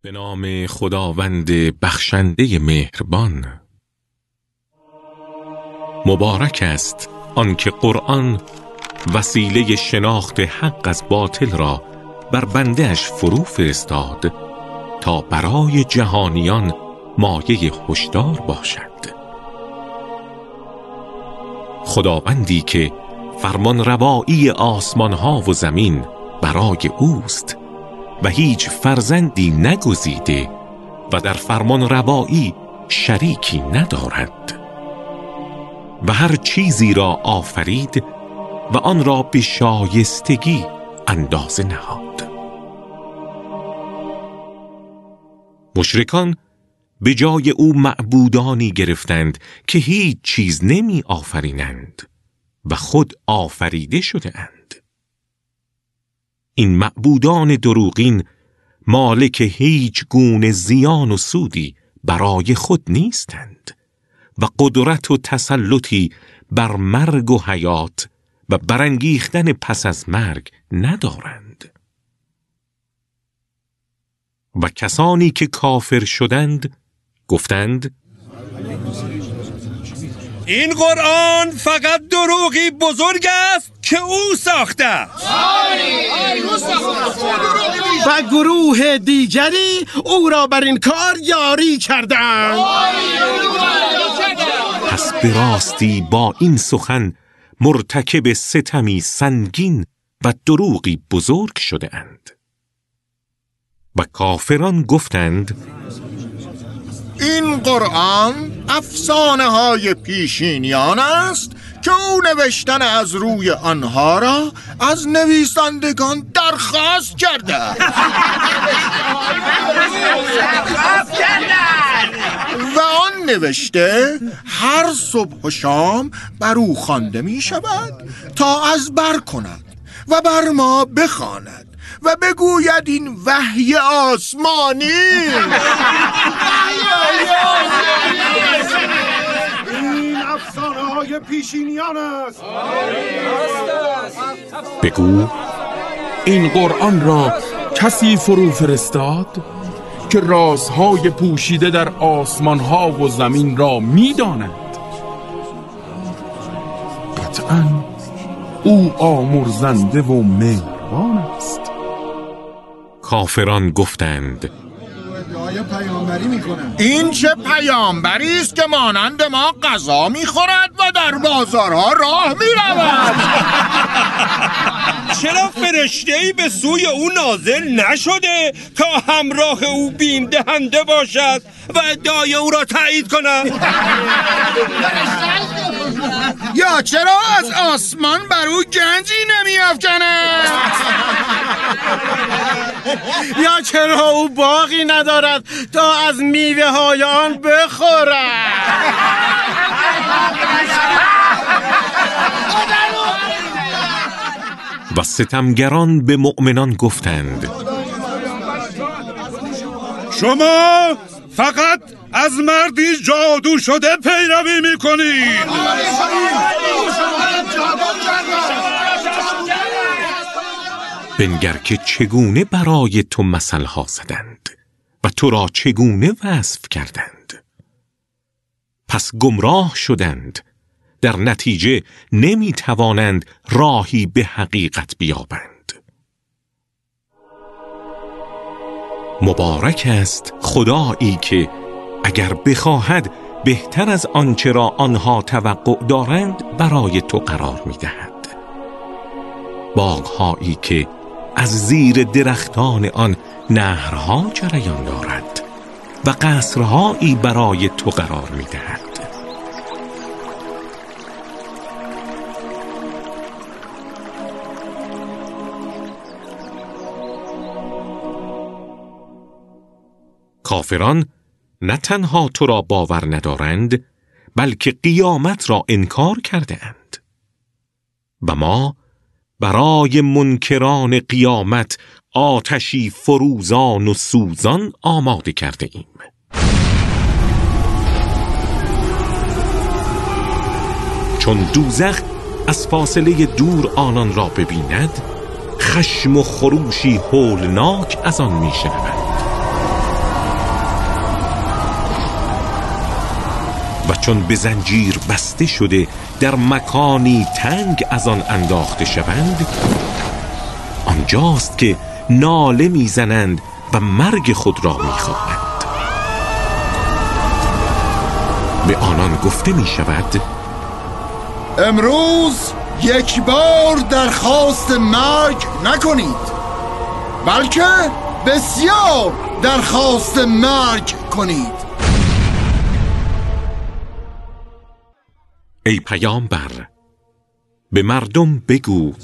به نام خداوند بخشنده مهربان. مبارک است آنکه قرآن وسیله شناخت حق از باطل را بر بنده اش فرو فرستاد تا برای جهانیان مایه هشدار باشد. خداوندی که فرمان روایی آسمان ها و زمین برای اوست و هیچ فرزندی نگزیده و در فرمان روایی شریکی ندارد و هر چیزی را آفرید و آن را به شایستگی اندازه نهاد. مشرکان به جای او معبودانی گرفتند که هیچ چیز نمی آفرینند و خود آفریده شده اند. این معبودان دروغین مالک هیچ گونه زیان و سودی برای خود نیستند و قدرت و تسلطی بر مرگ و حیات و برانگیختن پس از مرگ ندارند. و کسانی که کافر شدند گفتند این قرآن فقط دروغی بزرگ است که او ساخته. و گروه دیگری او را بر این کار یاری کردند. پس به راستی با این سخن مرتکب ستمی سنگین و دروغی بزرگ شده اند. و کافران گفتند این قرآن افسانه های پیشینیان است که او نوشتن از روی آنها را از نویسندگان درخواست کرده. و آن نوشته هر صبح و شام بر او خوانده می شود تا از بر کند و بر ما بخواند و بگوید این وحی آسمانی. این افسانه های پیشینیان است. بگو این قرآن را کسی فرو فرستاد که رازهای پوشیده در آسمان ها و زمین را می داند. قطعاً او آمرزنده و مهربان است. کافران گفتند این چه پیامبری است که مانند ما غذا میخورد و در بازارها راه میرود؟ چرا فرشته‌ای به سوی او نازل نشده تا همراه او بیم دهنده باشد و ادعای او را تایید کند؟ یا چرا از آسمان بر او گنجی نمی‌افکند؟ یا چرا او باغی ندارد تا از میوه های آن بخورد؟ و ستمگران به مؤمنان گفتند شما فقط از مردی جادو شده پیروی میکنید. بنگر که چگونه برای تو مثلها زدند و تو را چگونه وصف کردند. پس گمراه شدند، در نتیجه نمی توانند راهی به حقیقت بیابند. مبارک است خدایی که اگر بخواهد بهتر از آنچه را آنها توقع دارند برای تو قرار می دهد. باغهایی که از زیر درختان آن نهرها جریان دارد و قصرهایی برای تو قرار می دهد. کافران نه تنها تو را باور ندارند بلکه قیامت را انکار کرده اند. و ما برای منکران قیامت آتشی فروزان و سوزان آماده کرده ایم. چون دوزخ از فاصله دور آنان را ببیند خشم و خروشی هولناک از آن می شنود چون به زنجیر بسته شده در مکانی تنگ از آن انداخته شوند، آنجاست که ناله میزنند و مرگ خود را میخواهند. به آنان گفته می شود امروز یک بار درخواست مرگ نکنید، بلکه بسیار درخواست مرگ کنید. ای پیامبر، به مردم بگو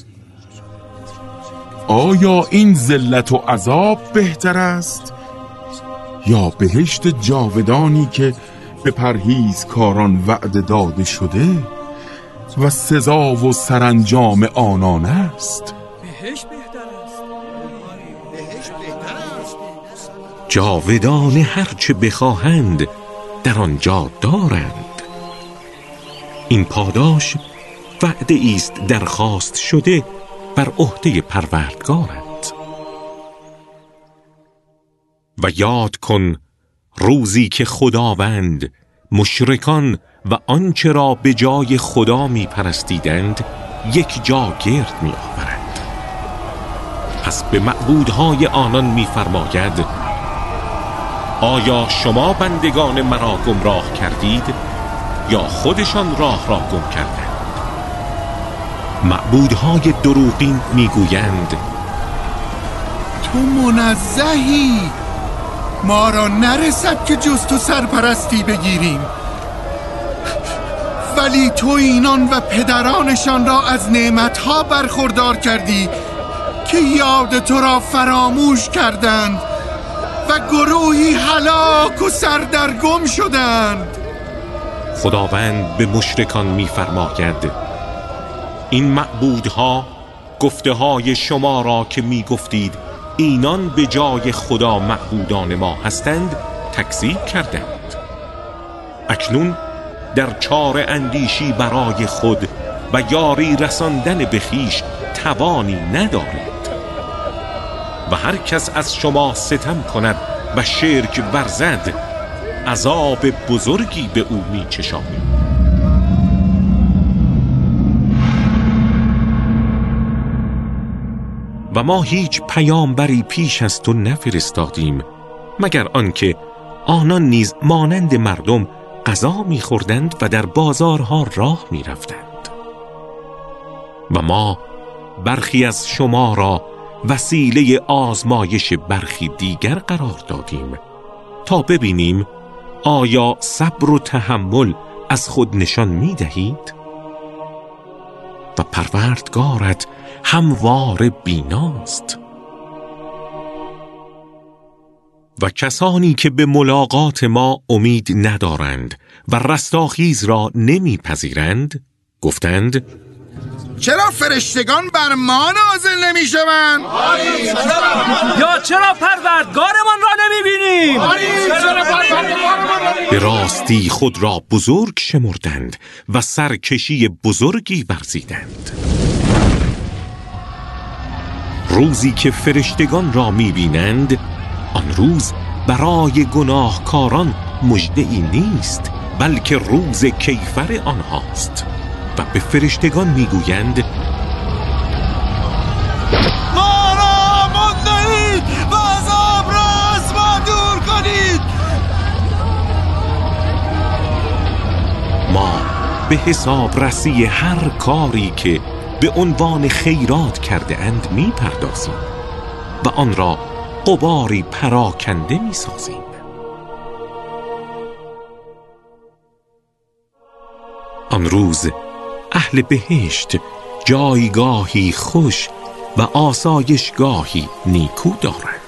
آیا این ذلت و عذاب بهتر است یا بهشت جاودانی که به پرهیزکاران وعده داده شده و سزا و سرانجام آنان است؟ جاودان هرچه بخواهند در آنجا دارند. این پاداش وعده است درخواست شده بر عهده پروردگارت. و یاد کن روزی که خداوند مشرکان و آنچه را به جای خدا می پرستیدند یک جا گرد می آورند. پس به معبودهای آنان می فرماید آیا شما بندگان مرا گمراه کردید یا خودشان راه را گم کردند؟ معبودهای دروغین می گویند تو منزهی، ما را نرسد که جز تو سرپرستی بگیریم، ولی تو اینان و پدرانشان را از نعمتها برخوردار کردی که یاد تو را فراموش کردند و گروهی هلاک و سردرگم شدند. خداوند به مشرکان می‌فرماید این معبودها گفته های شما را که می گفتید اینان به جای خدا معبودان ما هستند تکذیب کردند. اکنون در چاره اندیشی برای خود و یاری رساندن به خویش توانی ندارید و هر کس از شما ستم کند و شرک ورزد عذاب بزرگی به او می چشانید. و ما هیچ پیامبری پیش از تو نفرستادیم مگر آنکه آنان نیز مانند مردم غذا می‌خوردند و در بازارها راه می‌رفتند. و ما برخی از شما را وسیله آزمایش برخی دیگر قرار دادیم تا ببینیم آیا صبر و تحمل از خود نشان می‌دهید؟ و پروردگارت هموار بیناست. و کسانی که به ملاقات ما امید ندارند و رستاخیز را نمیپذیرند گفتند چرا فرشتگان بر ما نازل نمی شوند؟ یا چرا پروردگارمان را نمی بینیم؟ به راستی خود را بزرگ شمردند و سرکشی بزرگی ورزیدند. روزی که فرشتگان را می بینند آن روز برای گناهکاران مژده‌ای نیست بلکه روز کیفر آنهاست و به فرشتگان میگویند ما را مندهید و عذاب را از ما دور کنید. ما به حساب رسی هر کاری که به عنوان خیرات کرده اند می پردازیم و آن را غباری پراکنده می سازیم. آن روز اهل بهشت جایگاهی خوش و آسایشگاهی نیکو دارند.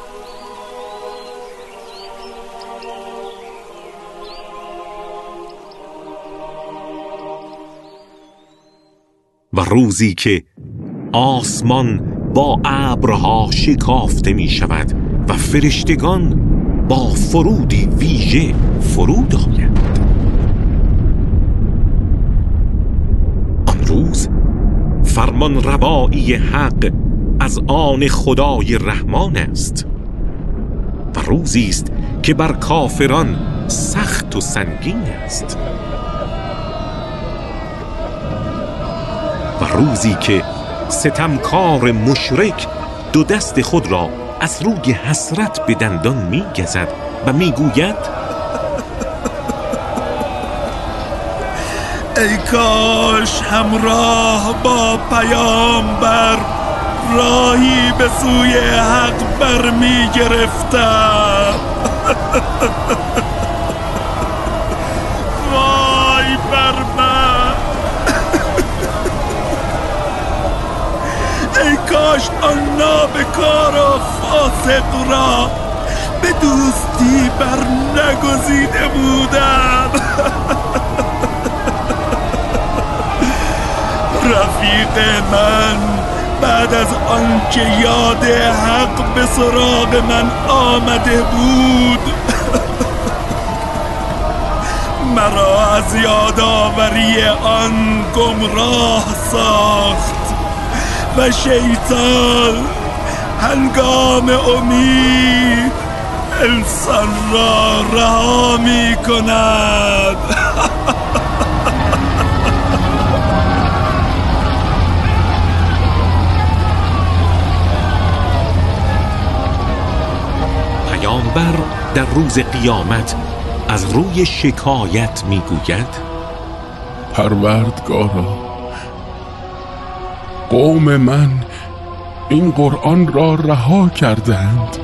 و روزی که آسمان با ابرها شکافته می شود و فرشتگان با فرودی ویژه فرود آیند. آن روز فرمان روایی حق از آن خدای رحمان است و روزی است که بر کافران سخت و سنگین است. و روزی که ستمکار مشرک دو دست خود را از روی حسرت به دندان می گزد و می گوید ای کاش همراه با پیامبر راهی به سوی حق برمی گرفتم. وای بر من. ای کاش آن نابکار و فاسق را به دوستی بر نگزیده بودم. رفیق من بعد از آنکه یاد حق به سراغ من آمده بود مرا از یادآوری آن گمراه ساخت و شیطان هنگام امید انسان را رها می کند. پیامبر در روز قیامت از روی شکایت میگوید پروردگارا، قوم من این قرآن را رها کردند.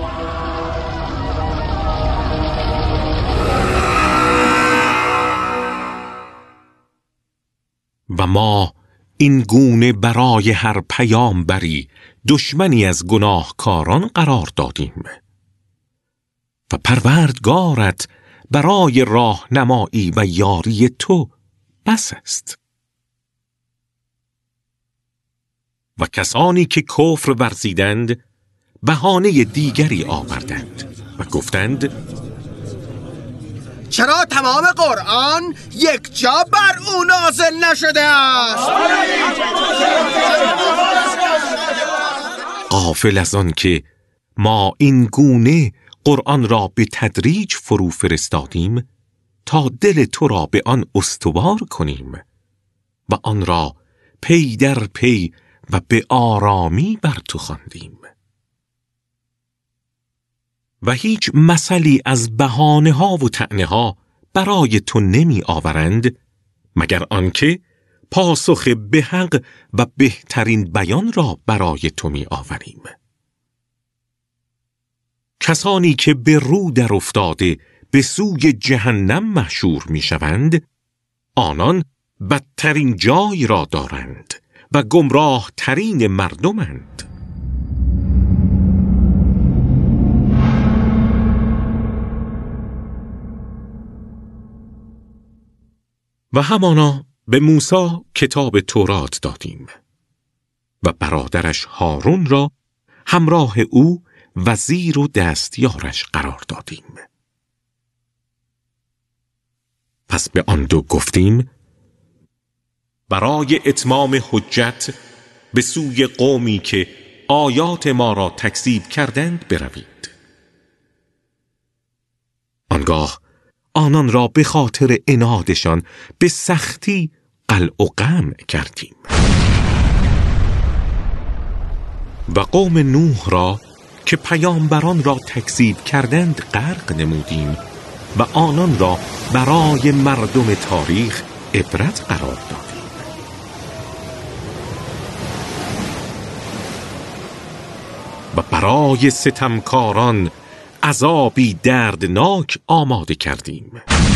و ما این گونه برای هر پیامبری دشمنی از گناهکاران قرار دادیم و پروردگارت برای راهنمایی و یاری تو بس است. و کسانی که کفر ورزیدند بهانه دیگری آوردند و گفتند چرا تمام قرآن یک جا بر او نازل نشده است؟ غافل از آن که ما این گونه قرآن را به تدریج فرو فرستادیم تا دل تو را به آن استوار کنیم و آن را پی در پی و به آرامی بر تو خواندیم. و هیچ مثلی از بهانه ها و طعنه ها برای تو نمی آورند مگر آنکه پاسخ به حق و بهترین بیان را برای تو می آوریم. کسانی که به رو در افتاده به سوی جهنم محشور می شوند، آنان بدترین جای را دارند و گمراه ترین مردمند. و همانا به موسی کتاب تورات دادیم و برادرش هارون را همراه او وزیر و دستیارش قرار دادیم. پس به آن دو گفتیم برای اتمام حجت به سوی قومی که آیات ما را تکذیب کردند بروید. آنگاه آنان را به خاطر عنادشان به سختی قلع و قمع کردیم. و قوم نوح را که پیامبران را تکذیب کردند غرق نمودیم و آنان را برای مردم تاریخ عبرت قرار دادیم. و برای ستمکاران عذابی دردناک آماده کردیم.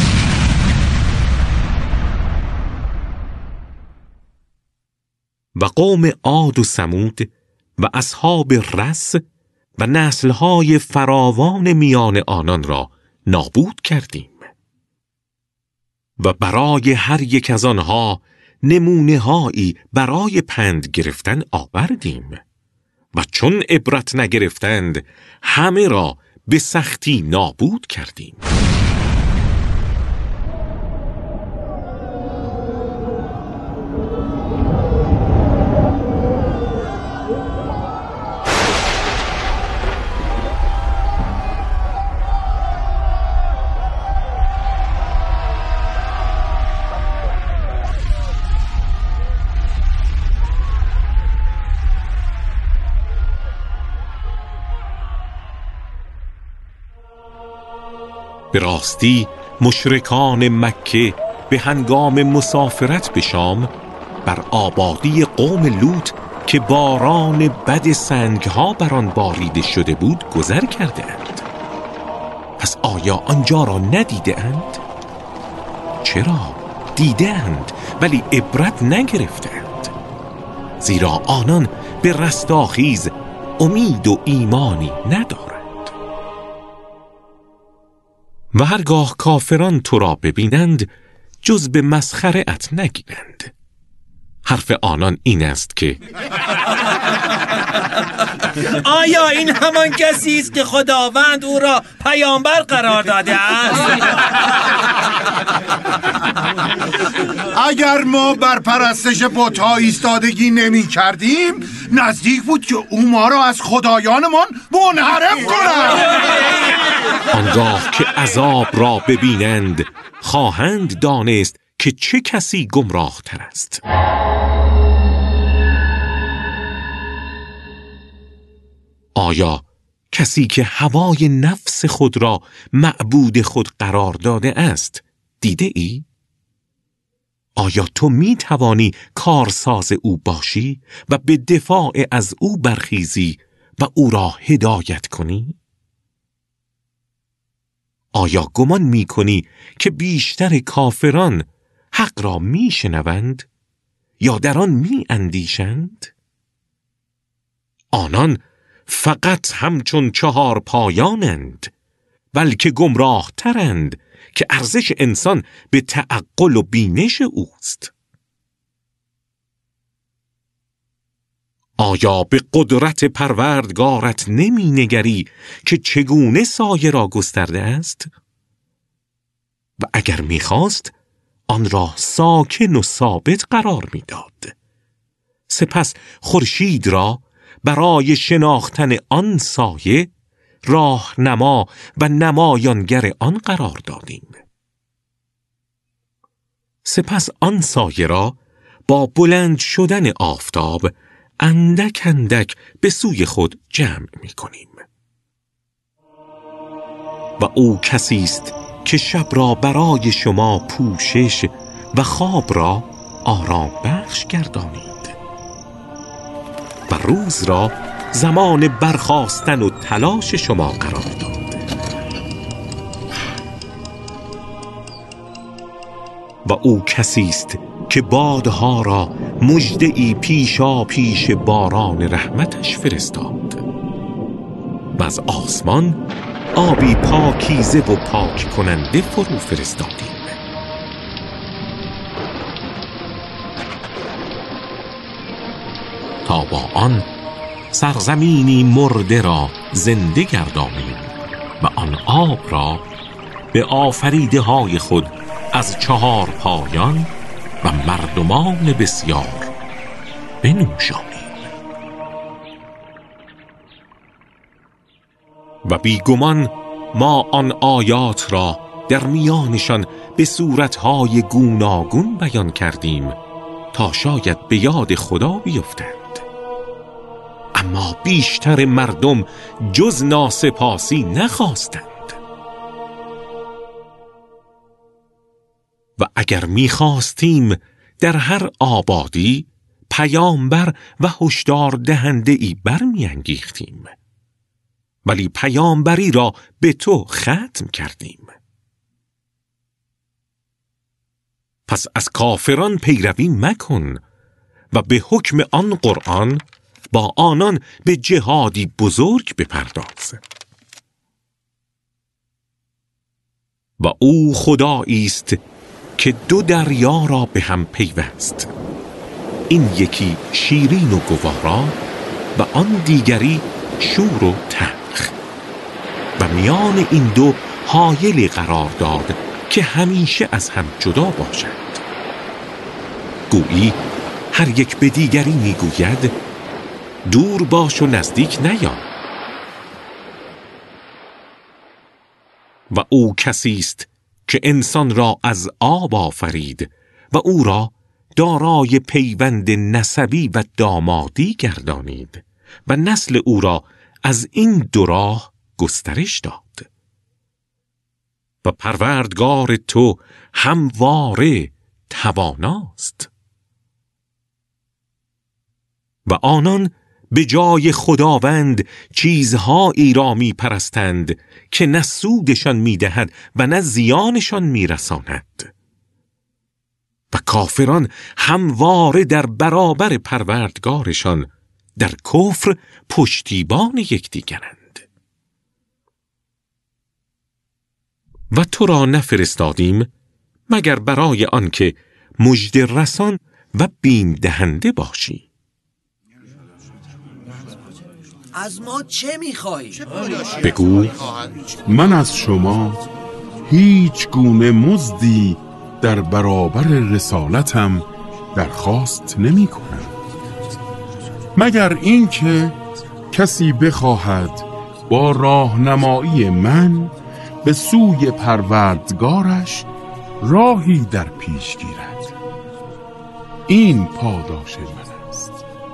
و قوم عاد و ثمود و اصحاب رس و نسلهای فراوان میان آنان را نابود کردیم. و برای هر یک از آنها نمونه‌هایی برای پند گرفتن آوردیم و چون عبرت نگرفتند همه را به سختی نابود کردیم. به راستی مشرکان مکه به هنگام مسافرت به شام بر آبادی قوم لوط که باران بد سنگها بر آن باریده شده بود گذر کرده اند. پس آیا آنجا را ندیده اند؟ چرا؟ دیده اند ولی عبرت نگرفته اند، زیرا آنان به رستاخیز امید و ایمانی ندارند. و هرگاه کافران تو را ببینند جز به مسخره ات نگیرند. حرف آنان این است که آیا این همان کسی است که خداوند او را پیامبر قرار داده است؟ اگر ما بر پرستش بت‌ها ایستادگی نمی کردیم نزدیک بود که او ما را از خدایانمان منحرف کند. آنگاه که عذاب را ببینند خواهند دانست که چه کسی گمراه تر است. آیا کسی که هوای نفس خود را معبود خود قرار داده است دیده ای؟ آیا تو می توانی کارساز او باشی و به دفاع از او برخیزی و او را هدایت کنی؟ آیا گمان می کنی که بیشتر کافران حق را می شنوند یا در آن می اندیشند؟ آنان فقط همچون چهار پایانند، بلکه گمراه ترند که ارزش انسان به تعقل و بینش اوست. آیا به قدرت پروردگارت نمی نگری که چگونه سایه را گسترده است؟ و اگر می خواست آن را ساکن و ثابت قرار می داد. سپس خورشید را برای شناختن آن سایه راهنما و نمایانگر آن قرار دادیم. سپس آن سایه را با بلند شدن آفتاب اندک اندک به سوی خود جمع می کنیم. و او کسی است که شب را برای شما پوشش و خواب را آرام بخش گردانید و روز را زمان برخاستن و تلاش شما قرار داد. و او کسی است که بادها را مژده‌ای پیشا پیش باران رحمتش فرستاد و از آسمان آبی پاکیزه و پاک کننده فرو فرستادیم. تا با آن سرزمینی مرده را زنده گردانیم و آن آب را به آفریده های خود از چهار پایان و مردمان بسیار بنوشانیم. و بیگمان ما آن آیات را در میانشان به صورتهای گوناگون بیان کردیم تا شاید به یاد خدا بیفتند. اما بیشتر مردم جز ناسپاسی نخواستند. و اگر می‌خواستیم در هر آبادی پیامبر و هشدار دهنده ای برمی‌انگیختیم، ولی پیامبری را به تو ختم کردیم. پس از کافران پیروی مکن و به حکم آن قرآن با آنان به جهادی بزرگ بپرداز. و او خدایی است که دو دریا را به هم پیوست، این یکی شیرین و گوارا و آن دیگری شور و تلخ، و میان این دو حایلی قرار داد که همیشه از هم جدا باشند. گویی هر یک به دیگری میگوید دور باش و نزدیک نیا. و او کسی است که انسان را از آب آفرید و او را دارای پیوند نسبی و دامادی گردانید و نسل او را از این دو راه گسترش داد. و پروردگار تو همواره تواناست. و آنان به جای خداوند چیزهایی را می پرستند که نه سودشان می دهد و نه زیانشان می رساند. و کافران همواره در برابر پروردگارشان در کفر پشتیبان یکدیگرند. و تو را نفرستادیم مگر برای آنکه مژده رسان و بیم دهنده باشی. از ما چه میخوایی؟ بگو من از شما هیچ گونه مزدی در برابر رسالتم درخواست نمی کنم، مگر اینکه کسی بخواهد با راهنمایی من به سوی پروردگارش راهی در پیش گیرد. این پاداش من است.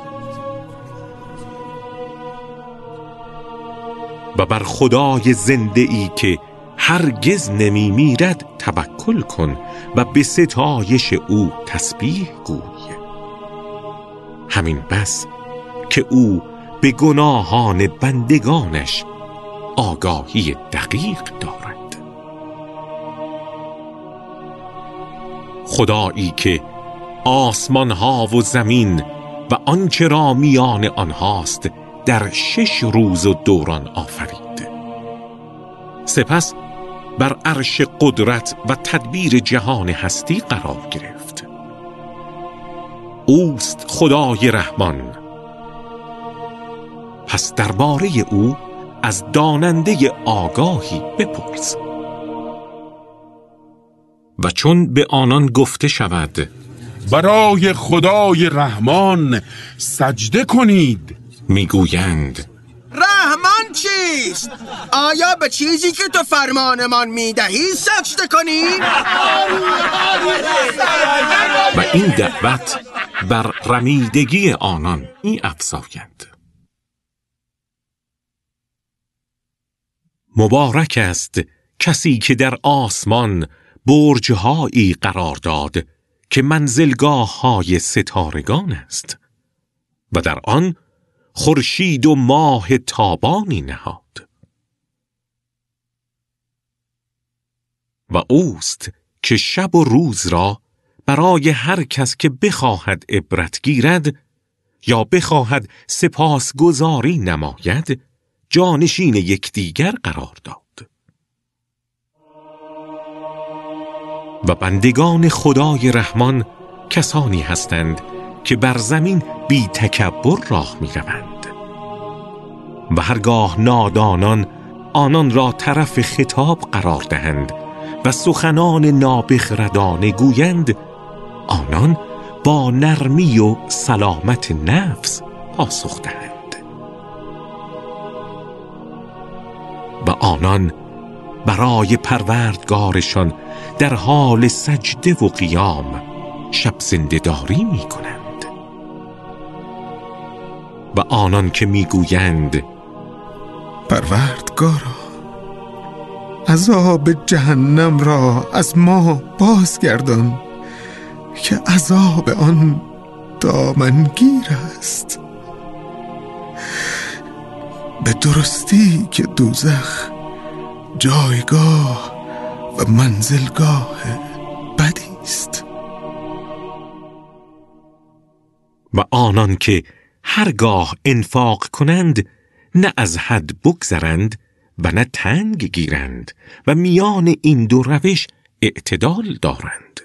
و بر خدای زنده ای که هرگز نمی میرد توکل کن و به ستایش او تسبیح گوی. همین بس که او به گناهان بندگانش آگاهی دقیق دارد. خدایی که آسمان ها و زمین و آنچه را میان آنهاست در 6 روز و دوران آفرید، سپس بر عرش قدرت و تدبیر جهان هستی قرار گرفت. اوست خدای رحمان، پس درباره او از داننده آگاهی بپرس. و چون به آنان گفته شود برای خدای رحمان سجده کنید، میگویند رحمان چیست؟ آیا به چیزی که تو فرمانمان میدهی سجده کنیم؟ و این دعوت بر رمیدگی آنان می افزایند. مبارک است کسی که در آسمان برج‌هایی قرار داد که منزلگاه‌های ستارگان است و در آن خورشید و ماه تابانی نهاد. و اوست که شب و روز را برای هر کس که بخواهد عبرت گیرد یا بخواهد سپاسگزاری نماید جانشین یکدیگر قرار داد. و بندگان خدای رحمان کسانی هستند که بر زمین بی تکبر راه می روند و هرگاه نادانان آنان را طرف خطاب قرار دهند و سخنان نابخردانه گویند، آنان با نرمی و سلامت نفس پاسخ دهند. و آنان برای پروردگارشان در حال سجده و قیام شب زنده‌داری می کنند. و آنان که می گویند پروردگارا عذاب جهنم را از ما بازگردان که عذاب آن دامنگیر است. به درستی که دوزخ جایگاه و منزلگاه بدی است. و آنان که هرگاه انفاق کنند نه از حد بگذرند و نه تنگ گیرند و میان این دو روش اعتدال دارند.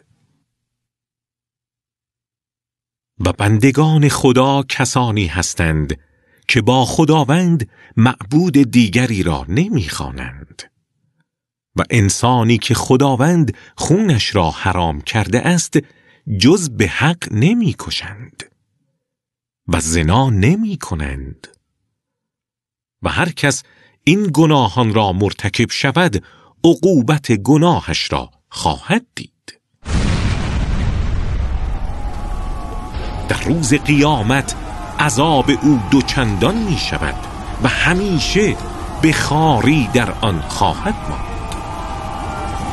و بندگان خدا کسانی هستند که با خداوند معبود دیگری را نمیخوانند و انسانی که خداوند خونش را حرام کرده است جز به حق نمیکشند و زنا نمی کنند. و هر کس این گناهان را مرتکب شود عقوبت گناهش را خواهد دید. در روز قیامت عذاب او دوچندان می شود و همیشه به خواری در آن خواهد ماند.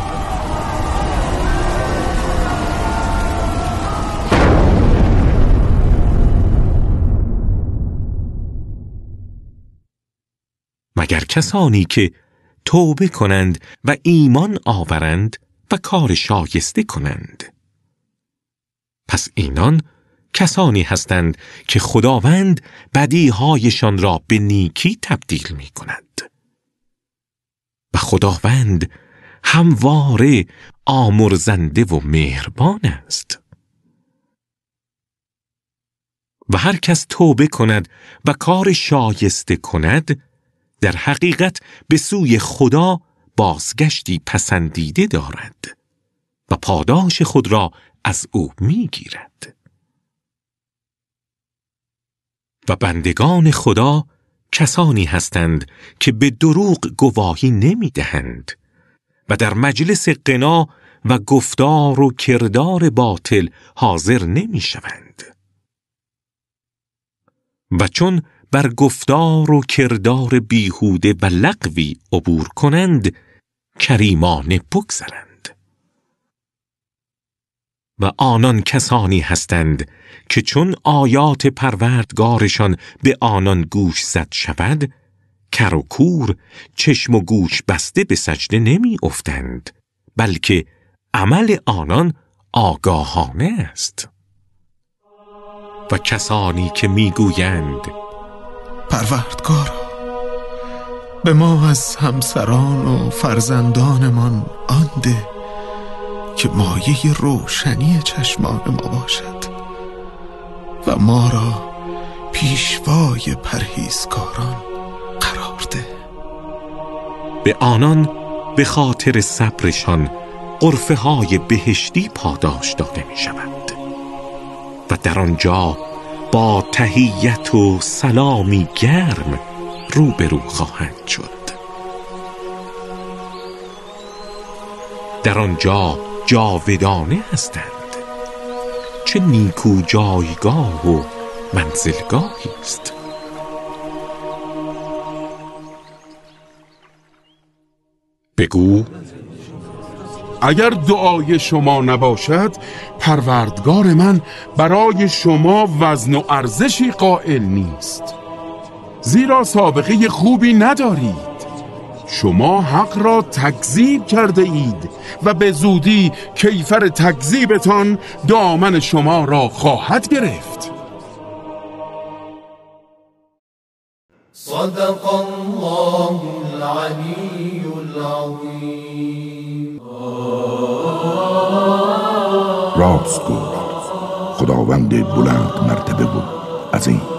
کسانی که توبه کنند و ایمان آورند و کار شایسته کنند. پس اینان کسانی هستند که خداوند بدیهایشان را به نیکی تبدیل می کند. و خداوند همواره آمرزنده و مهربان است. و هر کس توبه کند و کار شایسته کند، در حقیقت به سوی خدا بازگشتی پسندیده دارد و پاداش خود را از او میگیرد. و بندگان خدا کسانی هستند که به دروغ گواهی نمیدهند و در مجلس غنا و گفتار و کردار باطل حاضر نمیشوند. و چون بر گفتار و کردار بیهوده و لغوی عبور کنند، کریمانه بگذرند. و آنان کسانی هستند که چون آیات پروردگارشان به آنان گوش زد شود، کر و کور، چشم و گوش بسته به سجده نمی افتند، بلکه عمل آنان آگاهانه است. و کسانی که میگویند پروردگارا، به ما از همسران و فرزندانمان آن ده که مایه روشنی چشمان ما باشد و ما را پیشوای پرهیزکاران قرار ده. به آنان به خاطر صبرشان غرفه های بهشتی پاداش داده می شود و در آنجا با تحیت و سلامی گرم روبرو خواهند شد. در آنجا جاودانه هستند. چه نیکو جایگاه و منزلگاهی است. بگو اگر دعای شما نباشد، پروردگار من برای شما وزن و ارزشی قائل نیست، زیرا سابقه خوبی ندارید. شما حق را تکذیب کرده اید و به زودی کیفر تکذیبتان دامن شما را خواهد گرفت. صدق الله العلی العظیم. راست گفت خداوند بلند مرتبه و عظیم.